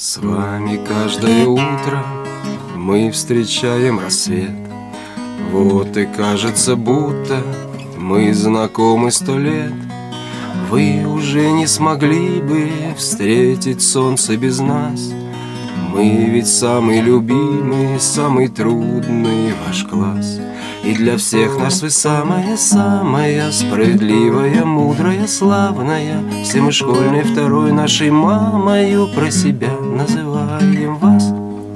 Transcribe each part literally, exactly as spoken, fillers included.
С вами каждое утро мы встречаем рассвет. Вот и кажется, будто мы знакомы сто лет. Вы уже не смогли бы встретить солнце без нас. Мы ведь самый любимый, самый трудный ваш класс. И для всех нас вы самая-самая справедливая, мудрая, славная. Все мы школьной второй нашей мамою про себя называем вас.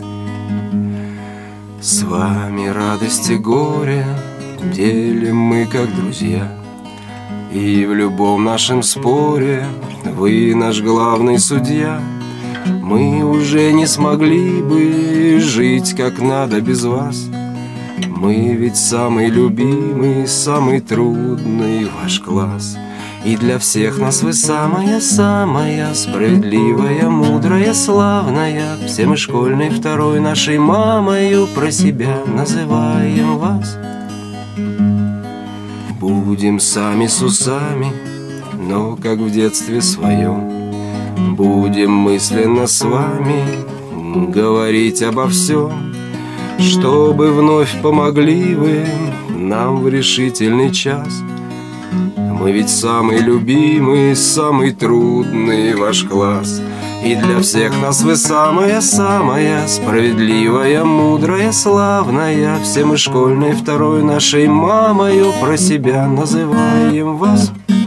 С вами радость и горе делим мы как друзья. И в любом нашем споре вы наш главный судья. Мы уже не смогли бы жить как надо без вас. Мы ведь самый любимый, самый трудный ваш класс. И для всех нас вы самая-самая справедливая, мудрая, славная. Все мы школьной второй нашей мамою про себя называем вас. Будем сами с усами, но как в детстве своем. Будем мысленно с вами говорить обо всем, чтобы вновь помогли вы нам в решительный час. Мы ведь самый любимый, самый трудный ваш класс. И для всех нас вы самая-самая справедливая, мудрая, славная. Все мы школьной второй нашей мамою про себя называем вас.